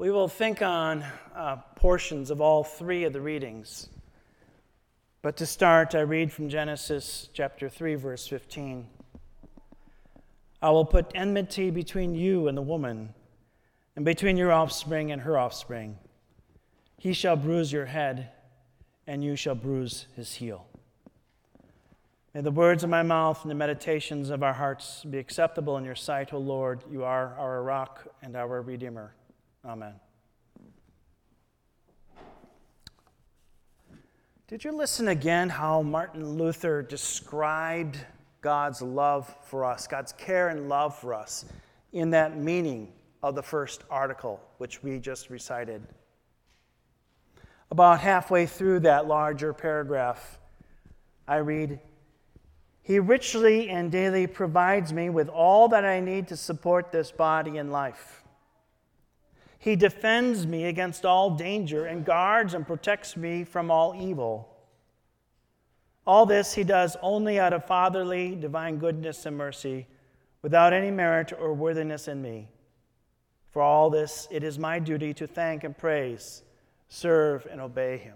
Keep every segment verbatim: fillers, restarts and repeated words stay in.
We will think on uh, portions of all three of the readings. But to start, I read from Genesis chapter three, verse fifteen. I will put enmity between you and the woman, and between your offspring and her offspring. He shall bruise your head, and you shall bruise his heel. May the words of my mouth and the meditations of our hearts be acceptable in your sight, O Lord. You are our rock and our Redeemer. Amen. Did you listen again how Martin Luther described God's love for us, God's care and love for us, in that meaning of the first article, which we just recited? About halfway through that larger paragraph, I read, "He richly and daily provides me with all that I need to support this body and life. He defends me against all danger and guards and protects me from all evil. All this he does only out of fatherly, divine goodness and mercy, without any merit or worthiness in me. For all this, it is my duty to thank and praise, serve and obey him."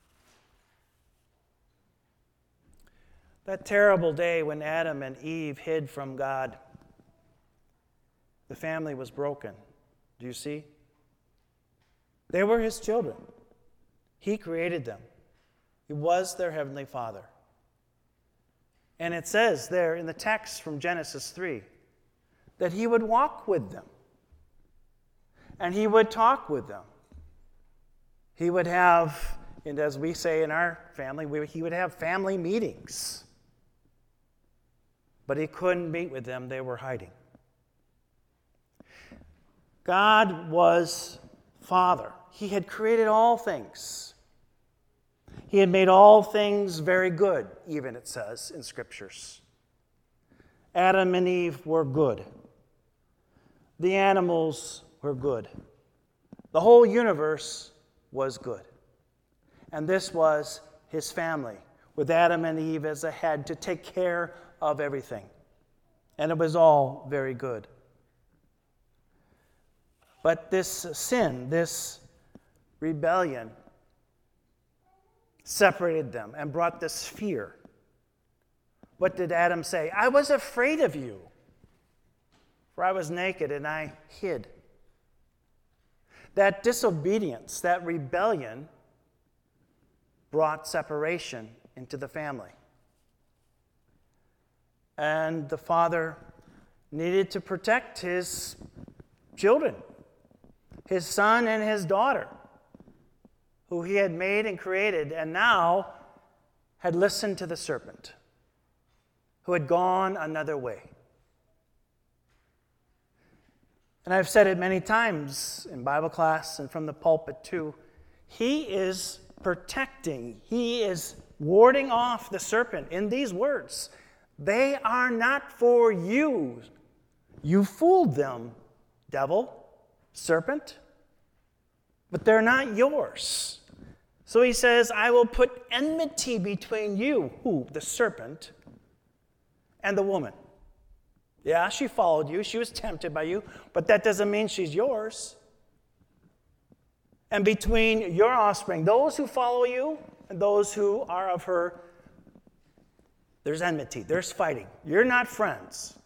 That terrible day when Adam and Eve hid from God, the family was broken. Do you see? They were his children. He created them. He was their heavenly Father. And it says there in the text from Genesis three that he would walk with them. And he would talk with them. He would have, and as we say in our family, we, he would have family meetings. But he couldn't meet with them. They were hiding. God was Father. He had created all things. He had made all things very good, even it says in Scriptures. Adam and Eve were good. The animals were good. The whole universe was good. And this was his family, with Adam and Eve as a head to take care of everything. And it was all very good. But this sin, this rebellion, separated them and brought this fear. What did Adam say? "I was afraid of you, for I was naked and I hid." That disobedience, that rebellion, brought separation into the family. And the father needed to protect his children, his son and his daughter, who he had made and created, and now had listened to the serpent, who had gone another way. And I've said it many times in Bible class and from the pulpit too, he is protecting, he is warding off the serpent in these words. "They are not for you. You fooled them, devil, serpent, but they're not yours." So he says, "I will put enmity between you," who? The serpent, "and the woman." Yeah, she followed you. She was tempted by you, but that doesn't mean she's yours. "And between your offspring, those who follow you and those who are of her, there's enmity, there's fighting. You're not friends."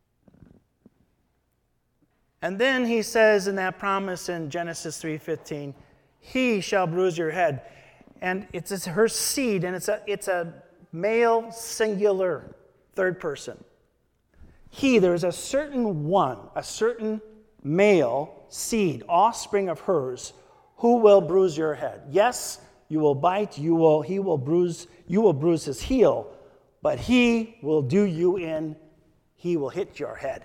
And then he says in that promise in Genesis three fifteen, "He shall bruise your head." And it's her seed, and it's a, it's a male singular third person. He, there's a certain one, a certain male seed, offspring of hers, who will bruise your head. Yes, you will bite, you will, he will bruise, you will bruise his heel, but he will do you in, he will hit your head.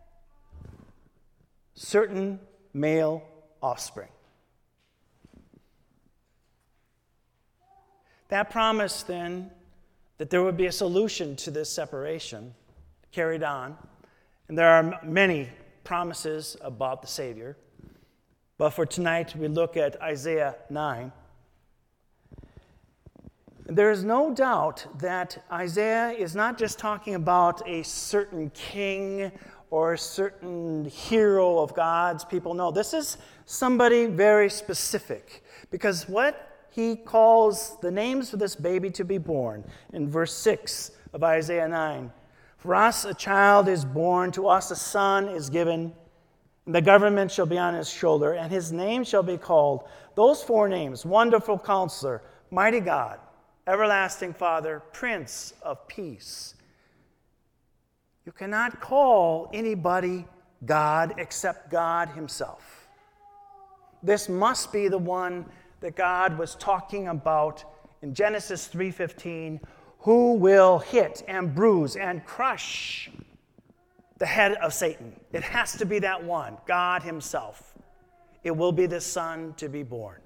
Certain male offspring. That promise then that there would be a solution to this separation carried on. And there are many promises about the Savior. But for tonight, we look at Isaiah nine. There is no doubt that Isaiah is not just talking about a certain king or a certain hero of God's people. No, this is somebody very specific. Because what he calls the names for this baby to be born in verse six of Isaiah nine. For us a child is born, to us a son is given, and the government shall be on his shoulder, and his name shall be called, those four names, Wonderful Counselor, Mighty God, Everlasting Father, Prince of Peace. You cannot call anybody God except God himself. This must be the one that God was talking about in Genesis three fifteen, who will hit and bruise and crush the head of Satan. It has to be that one, God himself. It will be the Son to be born.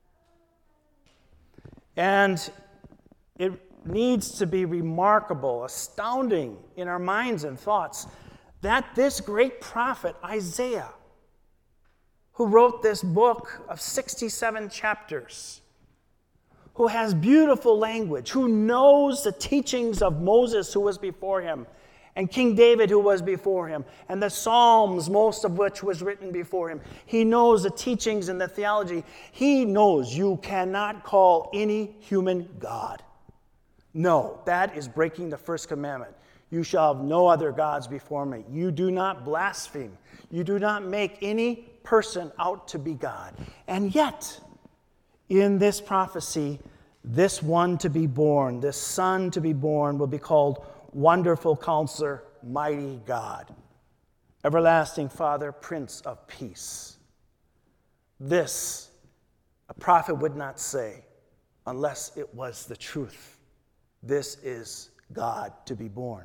And it needs to be remarkable, astounding in our minds and thoughts that this great prophet, Isaiah, who wrote this book of sixty-seven chapters, who has beautiful language, who knows the teachings of Moses who was before him, and King David who was before him, and the Psalms, most of which was written before him. He knows the teachings and the theology. He knows you cannot call any human God. No, that is breaking the first commandment. You shall have no other gods before me. You do not blaspheme. You do not make any person out to be God. And yet, in this prophecy, this one to be born, this son to be born, will be called Wonderful Counselor, Mighty God, Everlasting Father, Prince of Peace. This a prophet would not say unless it was the truth. This is God to be born.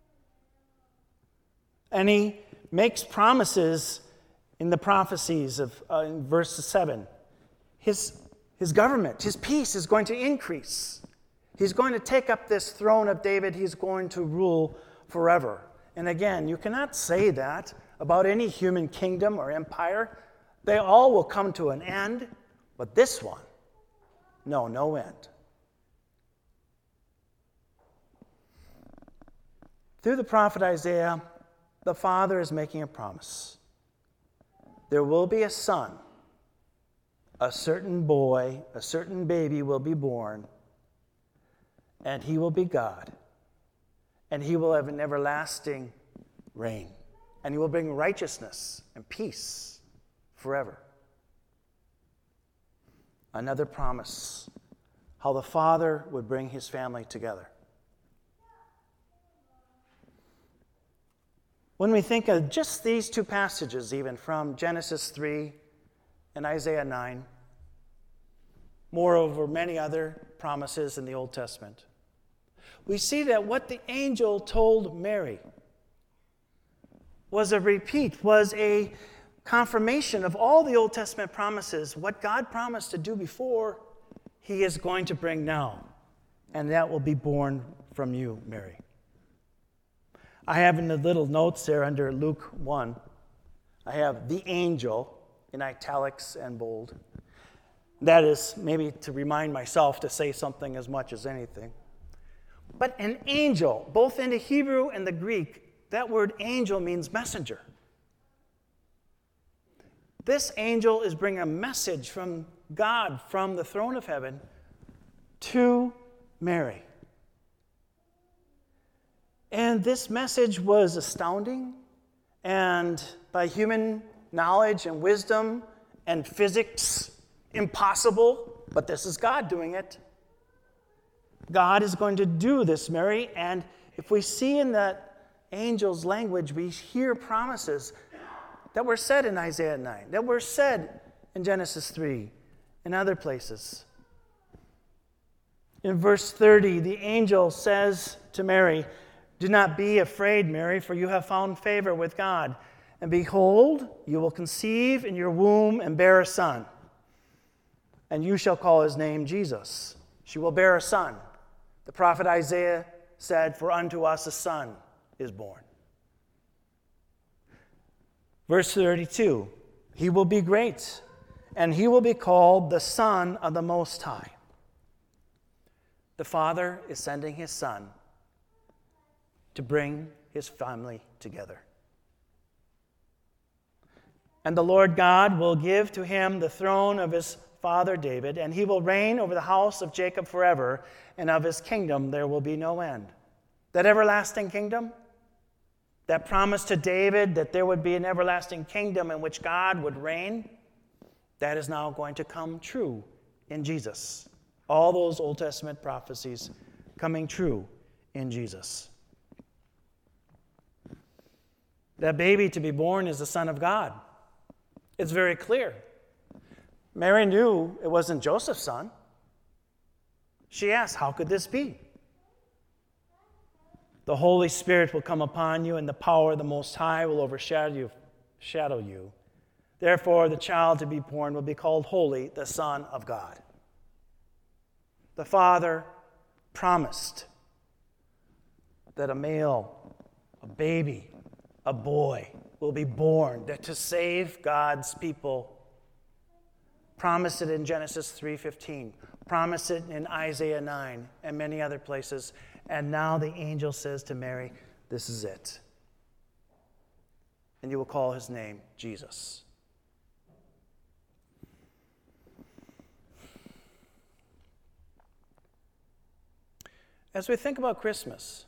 And he makes promises in the prophecies of uh, in verse seven. His, his government, his peace is going to increase. He's going to take up this throne of David. He's going to rule forever. And again, you cannot say that about any human kingdom or empire. They all will come to an end, but this one, no, no end. Through the prophet Isaiah, the Father is making a promise. There will be a son, a certain boy, a certain baby will be born, and he will be God, and he will have an everlasting reign, and he will bring righteousness and peace forever. Another promise, how the Father would bring his family together. When we think of just these two passages, even from Genesis three and Isaiah nine, moreover, many other promises in the Old Testament, we see that what the angel told Mary was a repeat, was a confirmation of all the Old Testament promises. What God promised to do before, he is going to bring now, and that will be born from you, Mary. I have in the little notes there under Luke one, I have the angel in italics and bold. That is maybe to remind myself to say something as much as anything. But an angel, both in the Hebrew and the Greek, that word angel means messenger. This angel is bringing a message from God, from the throne of heaven, to Mary. And this message was astounding, and by human knowledge and wisdom and physics, impossible, but this is God doing it. God is going to do this, Mary, and if we see in that angel's language, we hear promises that were said in Isaiah nine, that were said in Genesis three, and other places. In verse thirty, the angel says to Mary, "Do not be afraid, Mary, for you have found favor with God. And behold, you will conceive in your womb and bear a son. And you shall call his name Jesus. She will bear a son." The prophet Isaiah said, "For unto us a son is born." Verse thirty-two, "He will be great, and he will be called the Son of the Most High." The Father is sending his Son to bring his family together. And the Lord God will give to him the throne of his father David, and he will reign over the house of Jacob forever, and of his kingdom there will be no end. That everlasting kingdom, that promise to David that there would be an everlasting kingdom in which God would reign, that is now going to come true in Jesus. All those Old Testament prophecies coming true in Jesus. That baby to be born is the Son of God. It's very clear. Mary knew it wasn't Joseph's son. She asked, how could this be? The Holy Spirit will come upon you, and the power of the Most High will overshadow you. Shadow you. Therefore, the child to be born will be called Holy, the Son of God. The Father promised that a male, a baby, a boy will be born, that to save God's people. Promised it in Genesis three fifteen. Promised it in Isaiah nine and many other places. And now the angel says to Mary, this is it. And you will call his name Jesus. As we think about Christmas,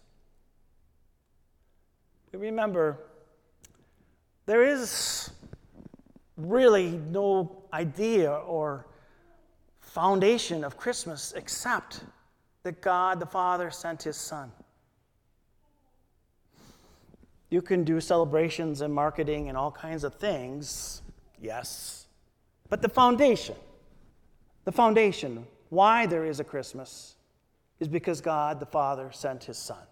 we remember there is really no idea or foundation of Christmas except that God the Father sent his Son. You can do celebrations and marketing and all kinds of things, yes. But the foundation, the foundation, why there is a Christmas, is because God the Father sent his Son.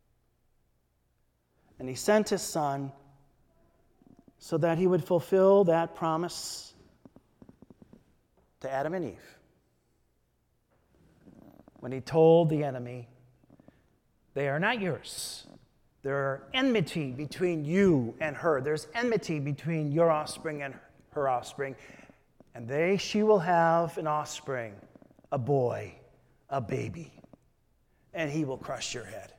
And he sent his Son so that he would fulfill that promise to Adam and Eve. When he told the enemy, they are not yours. There are enmity between you and her. There's enmity between your offspring and her offspring. And they, she will have an offspring, a boy, a baby. And he will crush your head.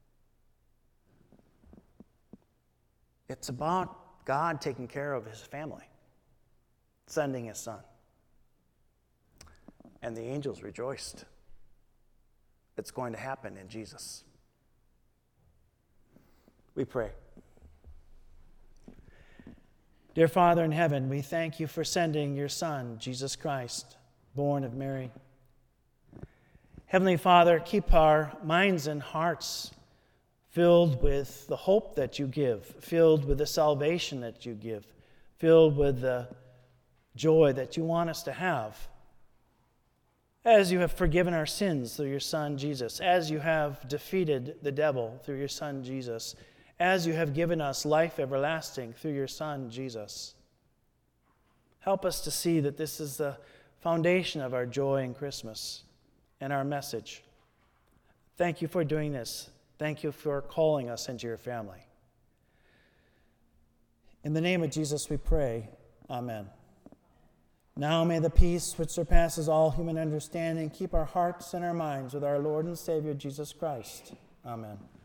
It's about God taking care of his family, sending his Son. And the angels rejoiced. It's going to happen in Jesus. We pray. Dear Father in heaven, we thank you for sending your Son, Jesus Christ, born of Mary. Heavenly Father, keep our minds and hearts filled with the hope that you give, filled with the salvation that you give, filled with the joy that you want us to have. As you have forgiven our sins through your Son, Jesus, as you have defeated the devil through your Son, Jesus, as you have given us life everlasting through your Son, Jesus. Help us to see that this is the foundation of our joy in Christmas and our message. Thank you for doing this. Thank you for calling us into your family. In the name of Jesus we pray. Amen. Now may the peace which surpasses all human understanding keep our hearts and our minds with our Lord and Savior Jesus Christ. Amen.